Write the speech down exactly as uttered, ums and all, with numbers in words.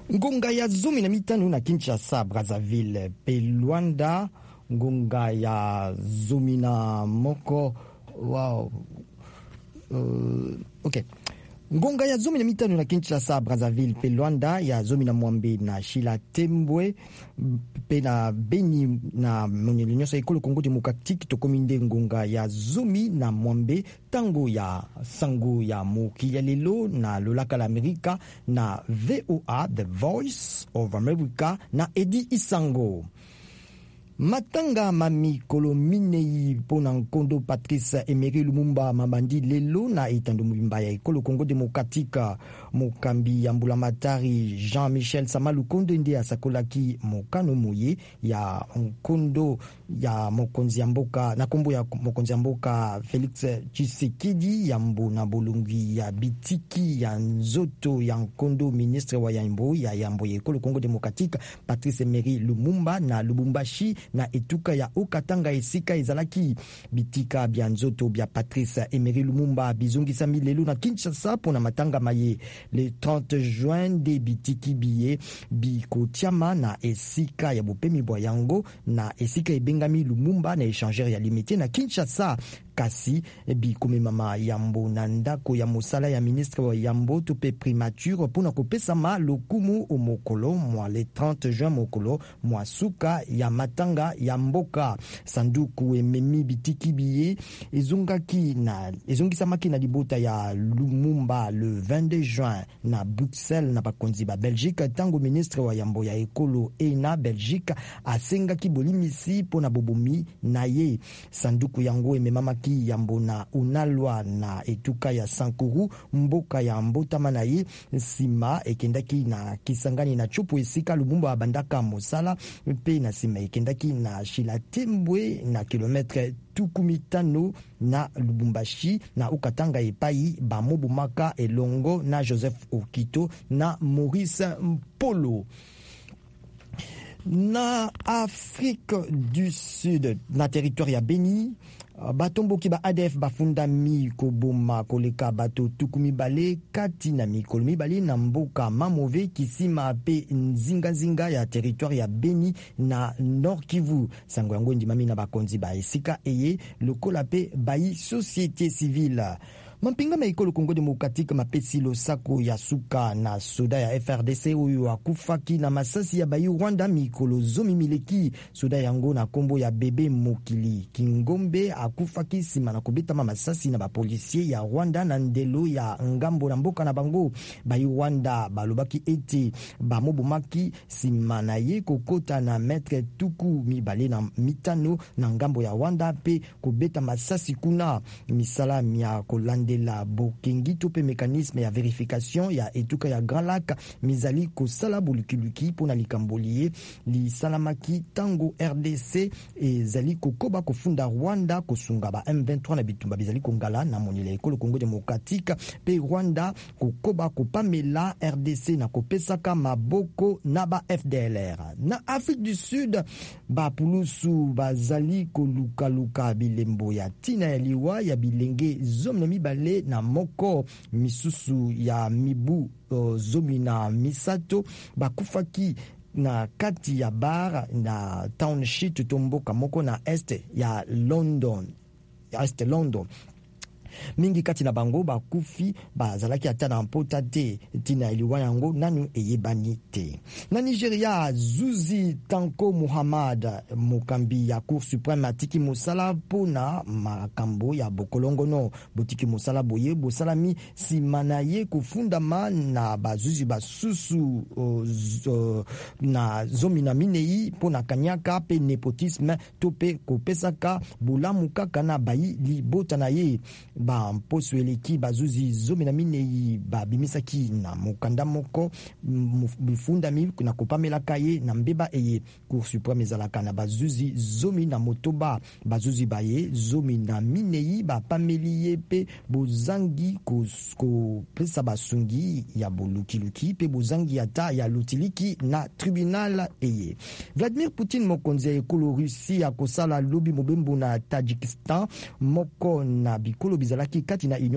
Ngonga ya zomi na mitano na Kinshasa, Brazzaville pe Luanda. Ngonga ya zomi na moko wow uh, okay ngonga ya zomi na mitano na Kinshasa, Brazzaville pe Luanda, ya zomi na mwambe na Shila Tembwe pe na Beni na mwenye nyonso ekolo Kongo Demokratiki tokominde ngonga ya zomi na mwambe tango ya sango ya moki ya lelo na lolaka la Amerika na V O A The Voice of America na Edi Isango. Matanga mami kolominei pona nkondo Patrice Emery Lumumba mabandi lelo na itando mubimba ya ekolo Kongo Demokratika. Mokambi ya mbulamatari Jean-Michel Samalukonde ndi asakolaki mokano moye ya nkondo ya mokonzi ya mboka na kombo ya mokonzi ya mboka Felix Tshisekedi ya mbo na bolungi ya bitiki ya nzoto ya nkondo ministre wa yambo ya yambo ya ekolo Kongo Demokratika Patrice Emery Lumumba na Lubumbashi na etuka ya Okatanga esika ezalaki bitika bya nzoto bya Patrice Emery Lumumba bizongisa milelo na Kinshasa pona matanga maye le trente juin de bitiki biye bikotiama na esika ya bopemi bwa yango na esika ebengami Lumumba na échangeur ya limité na Kinshasa. Kasi bikome mama yambo na ndako ya mosala ya ministre wa yambo tope primature pona kopesama lokumu omokolo mwa le trente juin mokolo mwa suka ya matanga ya mboka. Sanduku ememi bitiki biye ezongaki na ezongisamaki na libota ya Lumumba le vingt-deux juin na Bruxelles na bakonzi ba Belgique tango ministre wa yambo ya ekolo e na Belgique asengaki bolimisi pona bobomi na ye. Sanduku yango ememama ki yambo na unalwa na etuka ya Sankuru mboka ya mbotama na ye sima ekendaki na kisangani na chopo esika Lumumba abandaka mosala pe na sima ekendaki na Shila Tembwe na kilometre tukumi tano na Lubumbashi na Okatanga epai bamobumaka elongo na Joseph Okito na Maurice Mpolo. Na Afrique du Sud na territoire ya Beni batombo ki ba A D F bafunda mi koboma koleka bato tukumi bale kati na mikolo mibale na mboka Mamove kisima pe nzinga nzinga ya territoire ya Beni na Nord Kivu. Sango yango ndimami na bakonzi ba esika eye lokola pe bayi société civile. Mampinga maikolo Kongo Demokratika mapesi losako ya suka na soda ya F R D C oyo akufaki na masasi ya bayi Rwanda mikolo zomi mileki. Soda yango na kombo ya bebe mokili Kingombe akufaki sima na kobeta masasi na bapolisier ya Rwanda na ndelo ya ngambo na mboka na bango. Bayi Rwanda balobaki ete bamobomaki sima na ye kokota na metre tuku mibale na mitano na ngambo ya Rwanda pe kobeta masasi kuna. Misala mia kolande la bokengi tope mécanisme ya vérification ya etuka ya Grand Lac mizali kosala bulukiluki pona likambolie li salamaki tango R D C ezali kokoba kofunda Rwanda kosunga ba M vingt-trois na bitumba bizali kongala na monile ekolo Kongo Demokratika pe Rwanda kokoba kopamela R D C na kopesaka maboko na ba F D L R. Na Afrique du Sud ba pulusu bazali koluka luka bilembo ya tina ya liwa ya bilenge zomi na mibale na moko misusu ya mibu uh, zomi na misato bakufaki na kati ya bar na township tomboka moko na este ya London ya este London. Mingi kati na bango bakufi bazalaki ata na mpota te tina iliwa yango nanu eyebani te. Na Nigeria, Zuzi Tanko Muhammad mokambi ya Cour suprême atiki mosala pona makambo ya bokolongono. Botiki mosala boye bosalami simana ye kufundama na bazuzi basusu uh, uh, na zomi na minei pona kanyaka pe nepotisme tope kopesaka bulamu kaka na bayi libota na ye. Ba mposo eleki bazuzi zomi na minei ba bimisaki na mokanda moko bifunda mi na kopamela kaye na mbeba eye. Cour suprême ezalaka na bazuzi zomi na motoba bazuzi baye zomi na minei ba pameli ye pe bozangi ko ko pesa basungi ya bolukiluki pe bozangi ata ya lutiliki na tribunal eye. Vladimir Poutine mokonzi ya ekolo Russie akosala lobi mobembo na Tajikistan moko na bikolo bizalaki kati na